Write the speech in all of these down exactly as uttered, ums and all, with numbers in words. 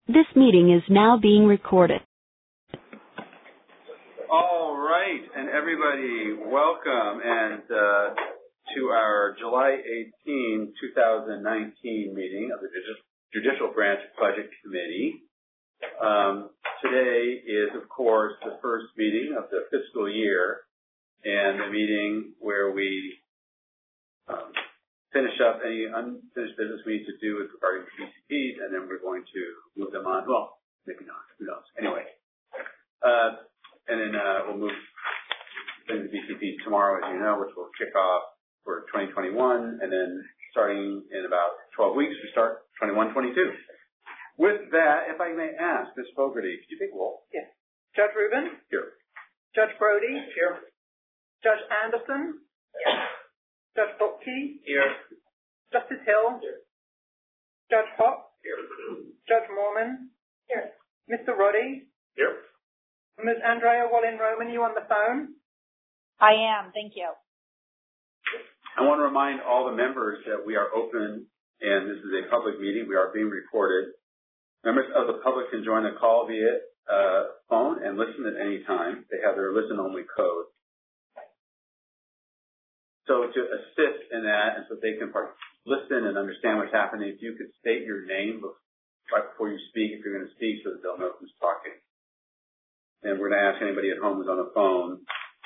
This meeting is now being recorded. All right, and everybody, welcome and uh, to our July eighteenth, twenty nineteen meeting of the Judicial Branch Budget Committee. Um, today is, of course, the first meeting of the fiscal year and a meeting where we um, finish up any unfinished business we need to do with regarding to B C Ps, and then we're going to move them on. Well, maybe not. Who knows? Anyway. Uh, and then uh, we'll move into B C Ps tomorrow, as you know, which will kick off for twenty twenty-one. And then starting in about twelve weeks, we start twenty-one twenty-two. With that, if I may ask, Miz Fogarty, could you take roll? Yes. Judge Rubin? Here. Judge Brody? Here. Judge Anderson? Yes. Judge Butke? Here. Justice Hill? Here. Judge Hop? Here. Judge Mormon? Here. Mister Roddy? Here. Miz Andrea Wallin-Roman, you on the phone? I am, thank you. I want to remind all the members that we are open, and this is a public meeting. We are being recorded. Members of the public can join the call via uh, phone and listen at any time. They have their listen-only code. So to assist in that, and so they can part, listen and understand what's happening, if you could state your name right before you speak, if you're going to speak, so that they'll know who's talking. And we're going to ask anybody at home who's on the phone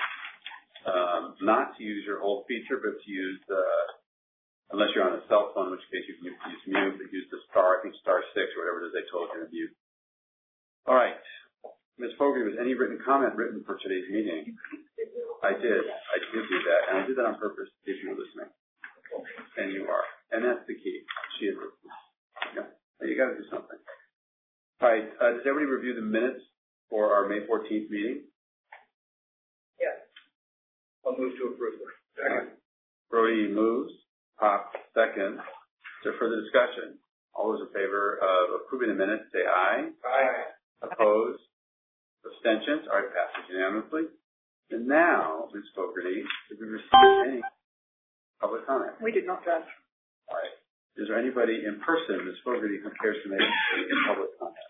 um, not to use your old feature, but to use the, unless you're on a cell phone, in which case you can use mute, but use the star, I think star six or whatever it is they told you to mute. All right. Miz Fogarty, was any written comment written for today's meeting? I did. I did do that, and I did that on purpose if you were listening. And you are. And that's the key. She is listening. Yeah. You got to do something. All right. Uh, does everybody review the minutes for our May fourteenth meeting? Yes. I'll move to approve. Second. Brody moves. Pop second. Is there further discussion? All those in favor of approving the minutes, say aye. Aye. Opposed? Abstentions? All right, passes unanimously. And now, Miz Fogarty, did we receive any public comment? We did not, Judge. All right. Is there anybody in person, Miz Fogarty, who cares to make a public comment?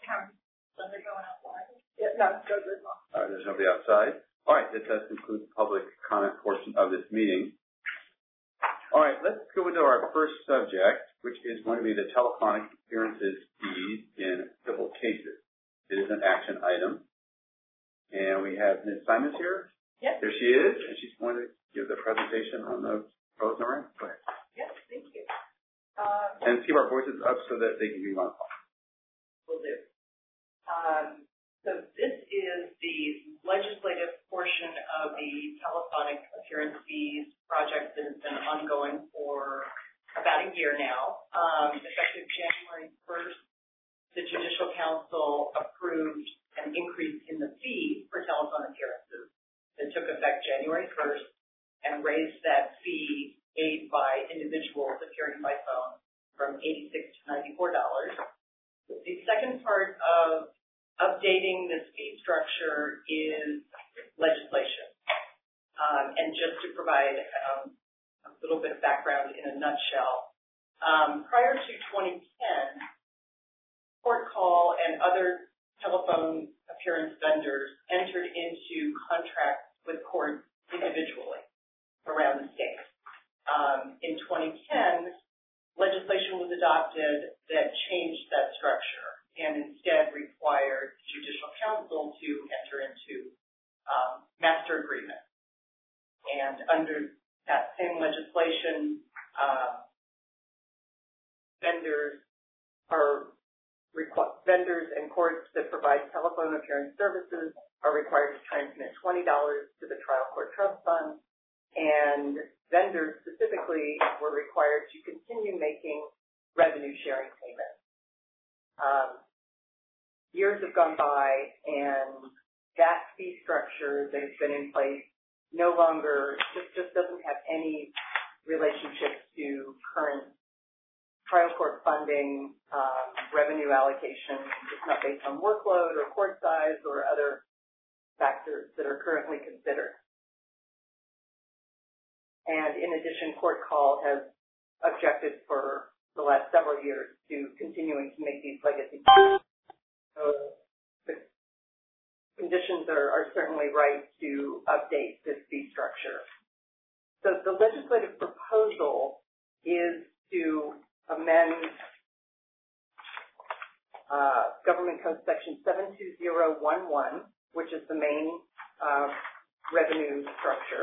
Yeah, no, Judge is not. All right, there's nobody outside. All right, that does conclude the public comment portion of this meeting. All right, let's go into our first subject, which is going to be the telephonic appearances fees in civil cases. It is an action item. And we have Miz Simons here. Yes. There she is, and she's going to give the presentation on the proposed memorandum. Go ahead. Yes, thank you. Um, And keep our voices up so that they can be on the phone. Will do. Um, so this is the legislative portion of the telephonic appearance fees project that has been ongoing for about a year now. Um, effective January first, the Judicial Council approved an increase in the fee for telephone appearances that took effect January first and raised that fee paid by individuals appearing by phone from eighty-six dollars to ninety-four dollars. The second part of updating this fee structure is legislation. Um, and just to provide um, a little bit of background in a nutshell, um, prior to twenty ten, Court Call and other telephone appearance vendors entered into contracts with courts individually around the state. Um, in twenty ten, legislation was adopted that changed that structure and instead required the Judicial Council to enter into um, master agreements. And under that same legislation, uh, vendors are requ- vendors and courts that provide telephone appearance services are required to transmit twenty dollars to the trial court trust fund, and vendors specifically were required to continue making revenue sharing payments. Um, years have gone by, and that fee structure that has been in place no longer, just, just doesn't have any relationship to current trial court funding, um, revenue allocation. It's not based on workload or court size or other factors that are currently considered. And in addition, Court Call has objected for the last several years to continuing to make these legacy payments certainly right to update this fee structure. So the legislative proposal is to amend uh, Government Code Section seven two zero one one, which is the main uh, revenue structure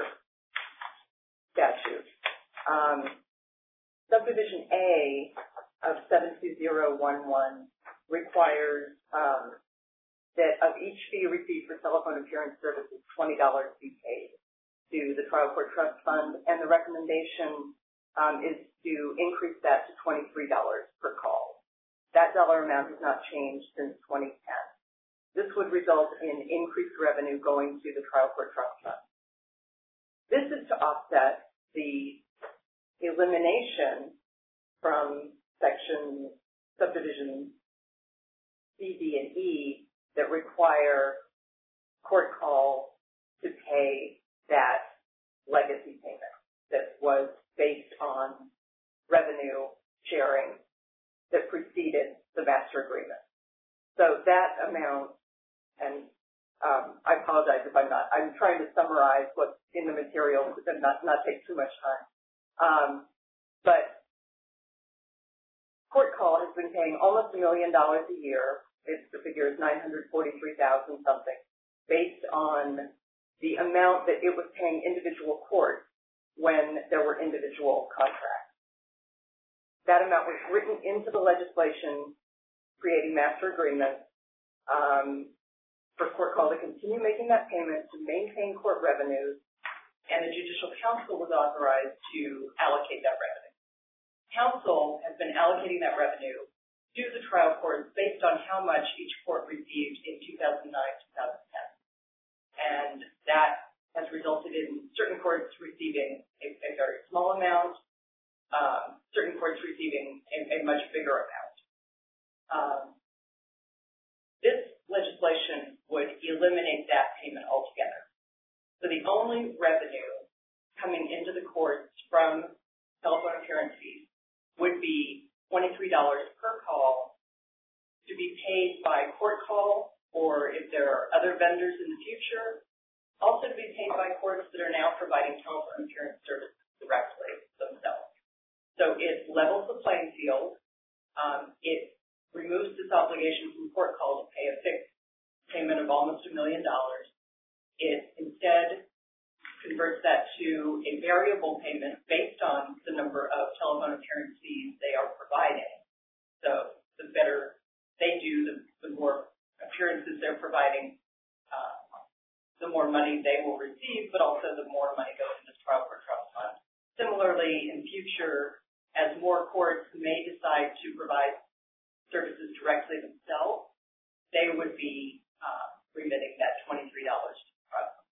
statute. Um, subdivision A of seven two zero one one requires um, that of each fee received for telephone appearance services, twenty dollars be paid to the trial court trust fund, and the recommendation um, is to increase that to twenty-three dollars per call. That dollar amount has not changed since twenty ten. This would result in increased revenue going to the trial court trust fund. This is to offset the elimination from section subdivision C, D, and E that require court call to pay that legacy payment that was based on revenue sharing that preceded the master agreement. So that amount, and um, I apologize if I'm not, I'm trying to summarize what's in the material and not, not take too much time. Um, but court call has been paying almost a million dollars a year. It's, the figure is nine hundred forty-three thousand something, based on the amount that it was paying individual courts when there were individual contracts. That amount was written into the legislation creating master agreements um, for court call to continue making that payment to maintain court revenues, and the Judicial Council was authorized to allocate that revenue. Council has been allocating that revenue to the trial courts based on how much each court received in two thousand nine, two thousand ten. And that has resulted in certain courts receiving a, a very small amount, um, certain courts receiving a, a much bigger amount. Um, this legislation would eliminate that payment altogether. So the only revenue coming into the courts from telephone appearance fees would be twenty-three dollars per call to be paid by court call, or if there are other vendors in the future, also to be paid by courts that are now providing telephone appearance services directly themselves. So it levels the playing field. Um, it removes this obligation from court call to pay a fixed payment of almost a million dollars. It instead converts that to a variable payment based on the number of telephone appearance fees they are providing. So the better they do, the, the more appearances they're providing, uh, the more money they will receive, but also the more money goes into the trial court trust fund. Similarly, in future, as more courts may decide to provide services directly themselves, they would be uh, remitting that twenty-three dollars to the trust fund.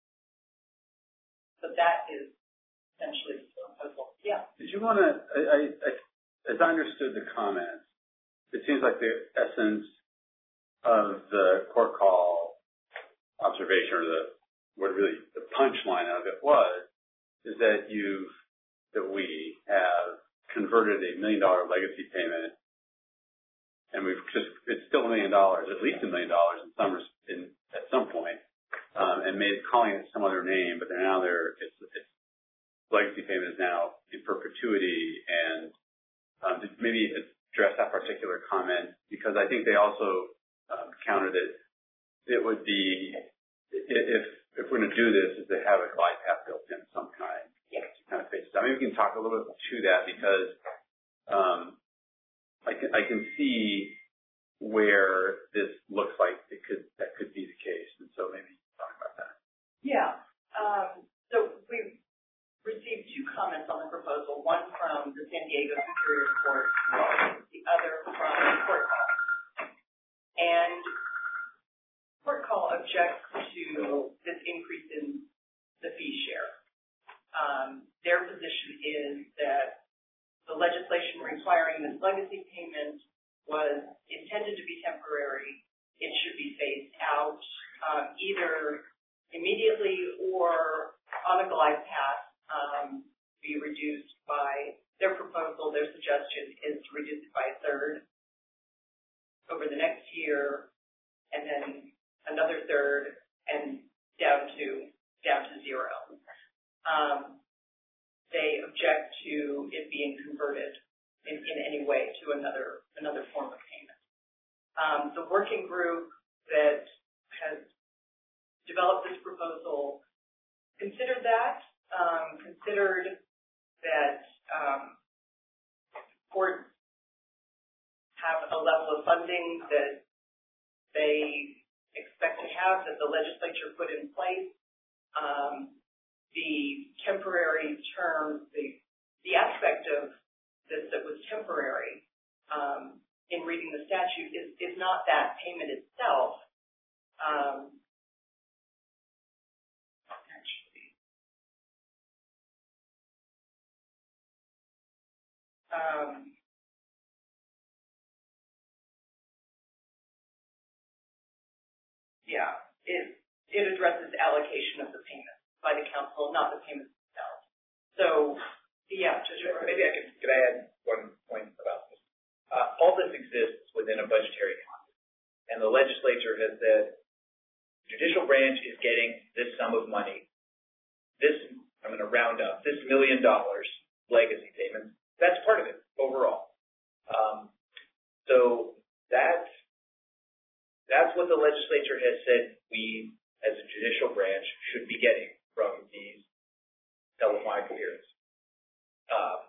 So that is essentially the proposal. Yeah. Did you want to, I, I, I, as I understood the comments, it seems like the essence of the court call observation, or the, what really the punchline of it was, is that you've, that we have converted a million dollar legacy payment, and we've just, it's still a million dollars, at least a million dollars in some, in, at some point, um, and made calling it some other name, but they're now they're, it's, it's, legacy payment is now in perpetuity, and um, maybe address that particular comment, because I think they also um, countered that it would be, if if we're going to do this, is to have a glide path built in of some kind. Yes. To kind of face it. I mean, we can talk a little bit to that, because um, I can I can see where this looks like it could that could be the case, and so maybe talk about that. Yeah. Um, so we received two comments on the proposal, one from the San Diego Superior Court, the other from Court Call. And Court Call objects to this increase in the fee share. Um, their position is that the legislation requiring this legacy payment was intended to be temporary. It should be phased out um, either immediately or on a glide path. Um, be reduced by their proposal, their suggestion is to reduce it by a third over the next year, and then another third, and um, they object to it being converted in, in any way to another another form of payment. Um, the working group that has developed this proposal considered that, um, considered that um, courts have a level of funding that they expect to have, that the legislature put in place. Um, the temporary term, the, the aspect of this that was temporary um, in reading the statute is, is not that payment itself. Um, actually, um, yeah, it, it addresses allocation of the payment by the council, not the payments themselves. So, yeah, Judge, maybe I can, could I add one point about this? Uh, all this exists within a budgetary context, and the legislature has said, judicial branch is getting this sum of money. This, I'm going to round up, this million dollars legacy payments, that's part of it overall. Um, so that's, that's what the legislature has said we, as a judicial branch, should be getting from these telephonic hearings. Uh,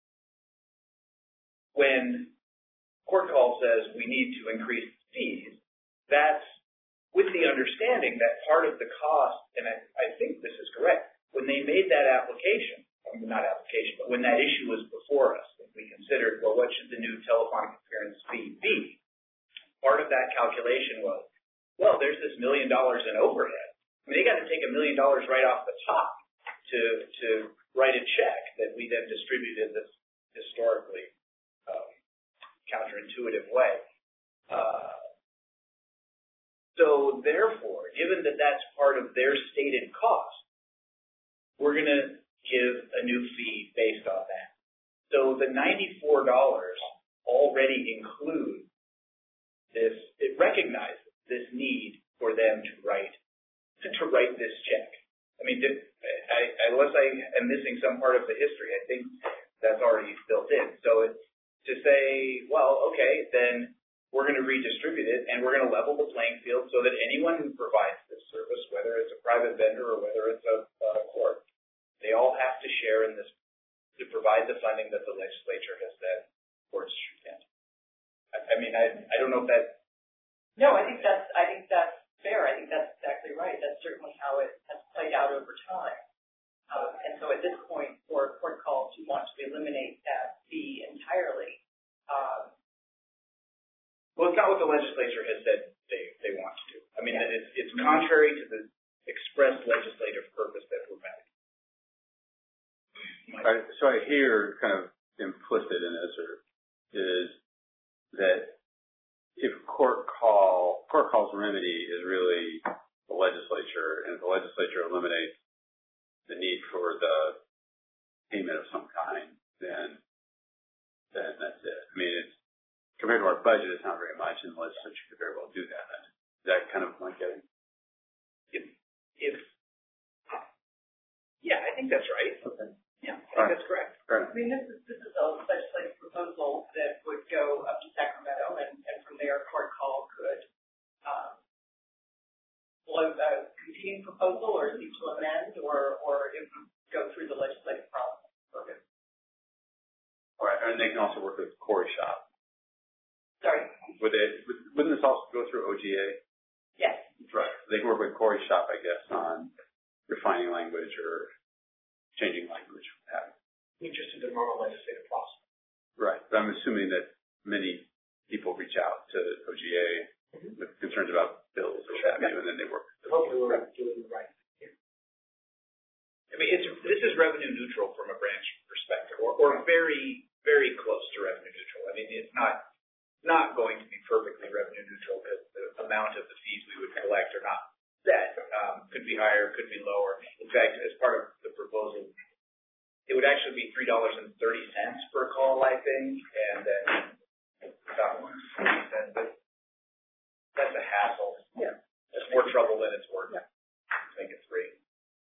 when court call says we need to increase fees, that's with the understanding that part of the cost, and I, I think this is correct, when they made that application, I mean, not application, but when that issue was before us, we considered, well, what should the new telephonic appearance fee be? Part of that calculation was, well, there's this million dollars in overhead. I mean, they got to take a million dollars right off the top to to write a check that we then distributed this historically um, counterintuitive way. Uh, so therefore, given that that's part of their stated cost, we're going to give a new fee based on that. So the ninety-four dollars already include this, it recognizes this need for them to write to write this check. I mean, did, I, unless I am missing some part of the history, I think that's already built in. So it's to say, well, okay, then we're going to redistribute it, and we're going to level the playing field so that anyone who provides this service, whether it's a private vendor or whether it's a, a court, they all have to share in this to provide the funding that the legislature has said courts should get. I, I mean, I, I don't know if that. No, I think that's I think that's fair. I think that's exactly right. That's certainly how it has played out over time. Um, and so at this point, for court call to want to eliminate that fee entirely. Um, well, it's not what the legislature has said they, they want to do. I mean, yeah. it's, it's contrary to the express legislative purpose that we're met. Right, so I hear kind of implicit in this or is that if court call, court call's remedy is really the legislature, and if the legislature eliminates the need for the payment of some kind, then then that's it. I mean, it's compared to our budget, it's not very much, and the legislature could very well do that. Is that kind of my getting? If, if, yeah, I think that's right. Okay. Yeah, I think right. That's correct. Right. I mean, this is this is a legislative proposal that would go up to Sacramento, and, and from there, court call could um, blow a competing proposal or seek to amend, or or it would go through the legislative process. Okay. All right, and they can also work with Corey Shop. Sorry. Would it? Wouldn't this also go through O G A? Yes. Right. They can work with Corey Shop, I guess, on refining language or changing language. Just in the normal legislative process. Right. But I'm assuming that many people reach out to O G A mm-hmm. with concerns about bills or what have you, and then they work. Hopefully we're right. doing the right thing here. I mean, it's, this is revenue neutral from a branch perspective, or, or very, very close to revenue neutral. I mean, it's not not going to be perfectly revenue neutral because the amount of the fees we would collect are not set. Um, could be higher, could be lower. In fact, as part of the proposal, it would actually be three dollars and thirty cents per call, I think, and then that one's twenty cents. But that's a hassle. Yeah. It's more trouble than it's worth. Yeah. I think it's free.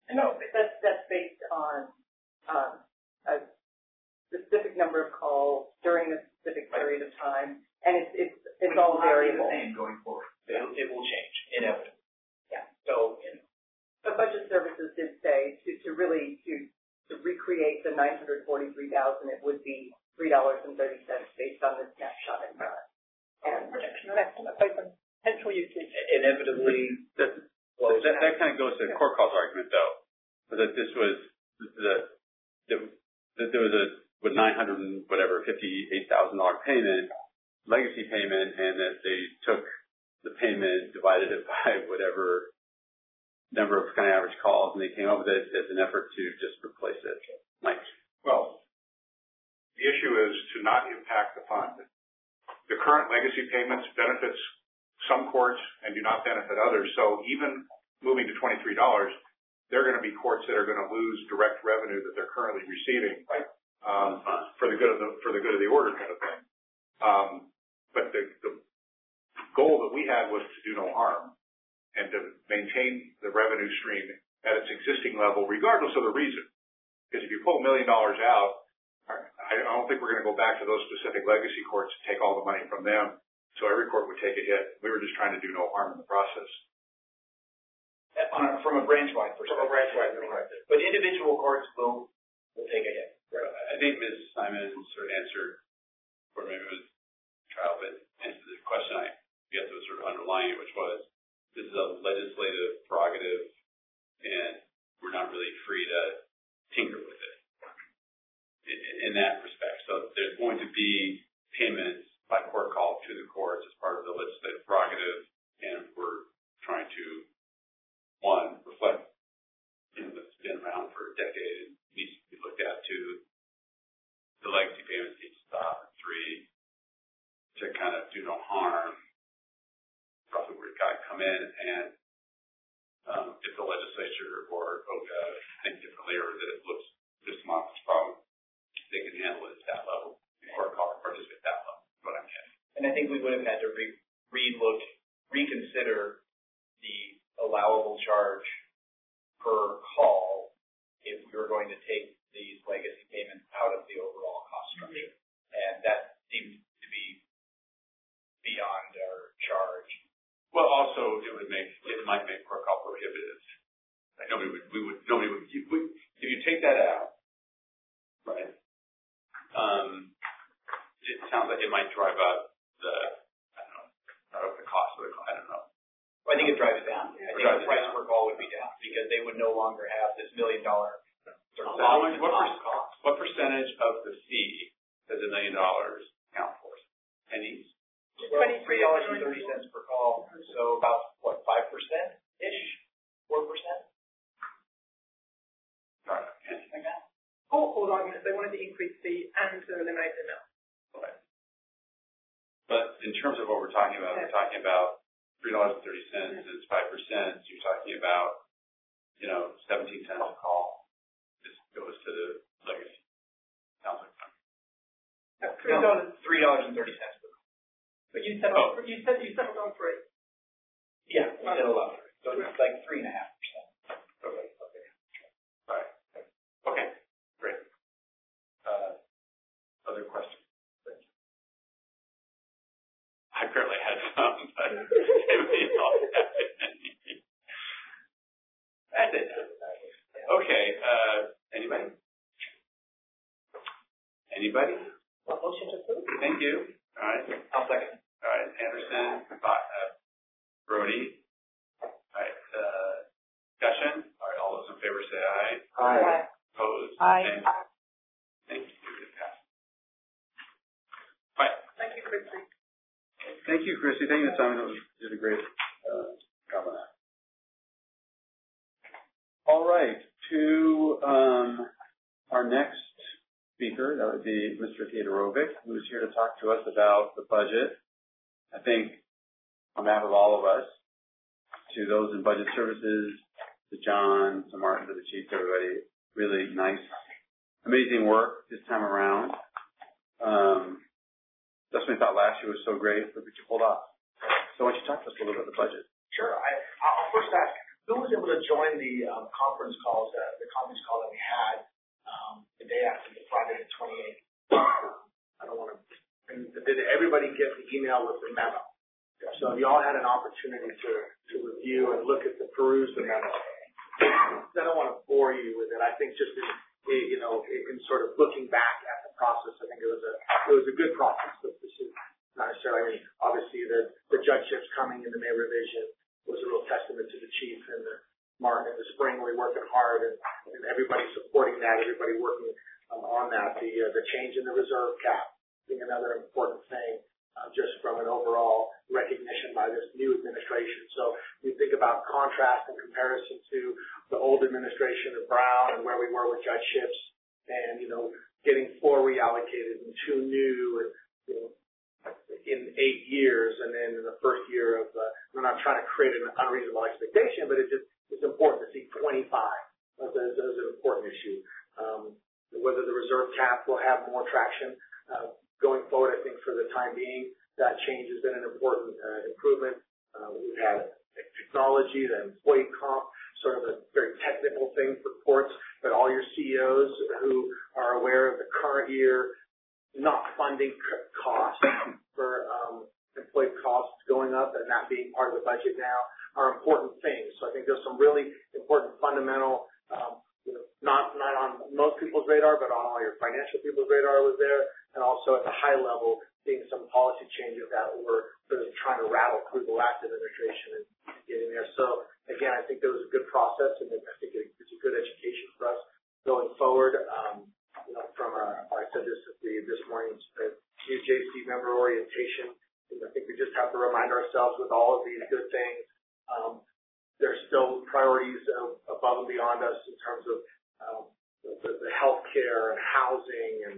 No, but that's, that's based on, um, a specific number of calls during a specific period of time, and it's, it's, it's Which all will not be variable. the same going forward. It, it will change, inevitably. Yeah. So, you know, But Budget Services did say to, to really, to, to recreate the nine hundred forty-three thousand, it would be three dollars and thirty cents based on the snapshot in front. And projection of estimate based on potential usage. inevitably, That, that, that kind of goes to Court Call's argument, though, that this was the, the, that there was a with nine hundred and whatever fifty-eight thousand dollar payment, legacy payment, and that they took the payment, divided it by whatever number of kind of average calls, and they came up with it as an effort to just replace it. Mike. Well, the issue is to not impact the fund. The current legacy payments benefits some courts and do not benefit others. So even moving to twenty-three dollars, there are going to be courts that are going to lose direct revenue that they're currently receiving, um, for the good of the for the good of the order kind of thing. Um, but the, the goal that we had was to do no harm and to maintain the revenue stream at its existing level, regardless of the reason. Because if you pull a million dollars out, I don't think we're going to go back to those specific legacy courts and take all the money from them. So every court would take a hit. We were just trying to do no harm in the process. on a, from a branch-wide perspective. From a branch-wide perspective. But individual courts will, will take a hit. Right. I think Miz Simon sort of answered, or maybe it was trial, but answered the question I guess was sort of underlying it, which was this is a legislative prerogative, and we're not really free to tinker with it in, in that respect. So there's going to be payments by court call to the courts as part of the legislative prerogative, and we're trying to, one, reflect, you know, that's been around for a decade and needs to be looked at. Two, the legacy payments need to stop. And three, to kind of do no harm, probably where it's got to come in, and um, if the legislature or O G A think differently, or that it looks this month's problem, they can handle it at that level, or call it participate at that level. Is what I'm getting. And I think we would have had to re, re-look, reconsider the allowable charge per call if we were going to take these legacy payments out of the overall cost structure. And that seems to be beyond our charge. Well, also it would make it might make court call prohibitive. Like nobody would we would nobody would if, we, if you take that out, right? Um, it sounds like it might drive up the I don't know, drive up the cost of the call. I don't know. Well, I think it drives it down. I think the price per call would be down because they would no longer have this million dollar sort of What, what, cost. what percentage of the fee does a million dollars count for? Pennies? three dollars and thirty cents per call. So about, what, five percent-ish? four percent? Sorry, pennies. Like that? Court called argument, they wanted to increase fee and to eliminate the amount. Okay. But in terms of what we're talking about, we're talking about three dollars and thirty cents is five percent. You're talking about, you know, seventeen cents a call. This goes to the legacy. Sounds like fun. Three dollars. Three dollars and thirty cents per call. But you said, Oh. you said you settled on three. Yeah, we said eleven. So it's like three and a half percent. Okay. Okay. All right. Okay. Great. Uh, other questions? I apparently had some, but anybody else have any? That's it. Okay. Uh, anybody? Anybody? What motion to approve? Thank you. All right. I'll second. All right. Anderson, uh, Brody. All right. Uh, discussion. All right. All those in favor say aye. Aye. Opposed? Aye. Thank you. Thank you. It passed. All right. Thank you, Christy. Thank you, Christy. Thank you, Simon. You did a great uh, job on that. All right. To um, our next speaker, that would be Mister Todorovic, who is here to talk to us about the budget. I think on behalf of all of us, to those in budget services, to John, to Martin, to the chief, to everybody, really nice, amazing work this time around. Um, That's what I thought last year was so great, but we could hold off. So why don't you talk to us a little bit about the budget? Sure. I, I'll first ask who was able to join the um, conference calls, uh, the conference call that we had um, the day after the Friday the twenty-eighth? I don't want to. Did everybody get the email with the memo? So you all had an opportunity to to review and look at the peruse the memo. I don't want to bore you with it. I think just in, you know, in sort of looking back at the process, I think it was a it was a good process. But this is not necessarily. I mean, obviously the the judgeships coming in the May revision was a real testament to the chief and the Martin and the spring really working hard and, and everybody supporting that, everybody working um, on that. The uh, the change in the reserve cap being another important thing, uh, just from an overall recognition by this new administration. So you think about contrast and comparison to the old administration of Brown and where we were with judgeships, and you know getting four reallocated and two new, and you know. in eight years, and then in the first year of, uh, I'm not trying to create an unreasonable expectation, but it just, it's important to see twenty-five. That is, that is an important issue. Um, whether the reserve cap will have more traction uh, going forward, I think for the time being, that change has been an important uh, improvement. Uh, we've had technology, the employee comp, sort of a very technical thing for courts, but all your C E Os who are aware of the current year not funding costs for um, employee costs going up and that being part of the budget now are important things. So I think there's some really important fundamental, um, you know, not not on most people's radar, but on all your financial people's radar was there, and also at the high level, seeing some policy changes that were sort of trying to rattle through the last administration and getting there. So again, I think there was a good process, and I think it's a good education for us going forward. Um, You know, from a, I said this at the, this morning's uh, new J C member orientation. And I think we just have to remind ourselves with all of these good things, um, there's still priorities uh, above and beyond us in terms of um, the, the health care and housing and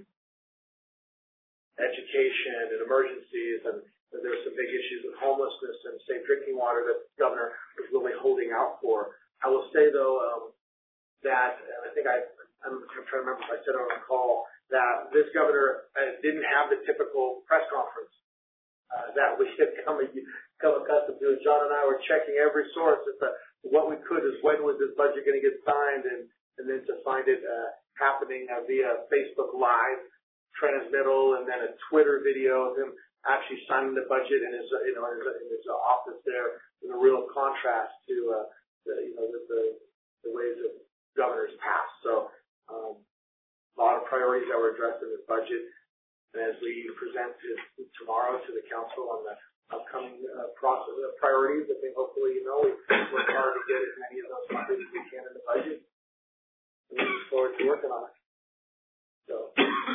education and emergencies. And there's some big issues with homelessness and safe drinking water that the governor is really holding out for. I will say, though, um, that, and I think I, I'm trying to remember if I said on the call, that this governor uh, didn't have the typical press conference uh, that we had come, come accustomed to. John and I were checking every source. At the, what we could is when was this budget going to get signed, and, and then to find it uh, happening uh, via Facebook Live transmittal, and then a Twitter video of him actually signing the budget in his, you know, in his, in his office there, is a real contrast to, uh, the, you know, the, the, the ways that governors pass. So. Um, a lot of priorities that were addressed in this budget. And as we present it tomorrow to the council on the upcoming uh, process uh, priorities, I think hopefully, you know, we work hard to get as many of those funded as we can in the budget. And we look forward to working on it. So,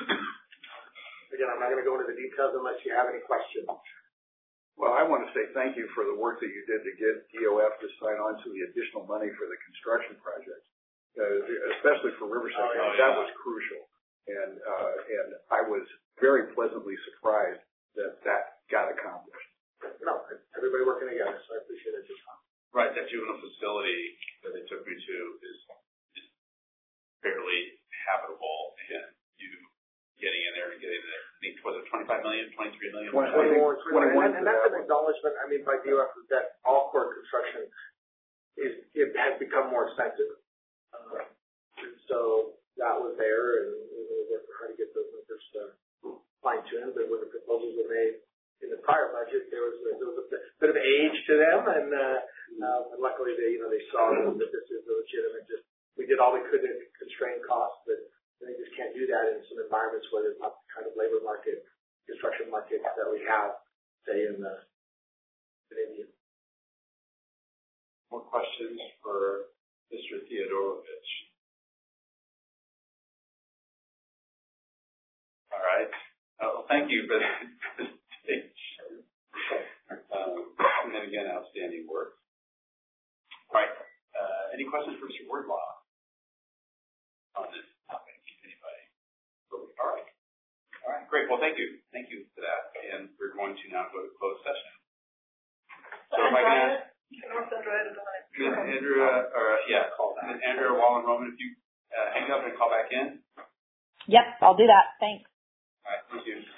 again, I'm not going to go into the details unless you have any questions. Well, I want to say thank you for the work that you did to get D O F to sign on to the additional money for the construction projects. Uh, especially for Riverside, oh, yeah, that yeah. was crucial, and uh, and I was very pleasantly surprised that that got accomplished. No, everybody working together, so I appreciate it. Right, that juvenile facility that they took me to is, is fairly habitable, and you getting in there and getting there. I think was it twenty-five million, twenty-three million, twenty-one, twenty-one, and, and that's an acknowledgement. I mean, by D O F that all court construction is it has become more expensive. Uh, and so that was there, and we were trying to get those numbers uh, fine-tuned. But when the proposals were made in the prior budget, there was, there was a bit of age to them, and, uh, uh, and luckily they, you know, they saw that this is legitimate. Just we did all we could to constrain costs, but they just can't do that in some environments where there's not the kind of labor market, construction market that we have, say, in the in India. More questions for Mister Theodorovich? All right. Uh, well, thank you for that presentation. um, and then again, outstanding work. All right. Uh, any questions for Mister Wardlaw on this topic? Anybody? All right. All right. Great. Well, thank you. Thank you for that. And we're going to now go to closed session. So if I can ask. Andrew, uh, or uh, yeah, call back. Andrew Wallen Roman, if you uh, hang up and call back in. Yep, I'll do that. Thanks. All right, thank you.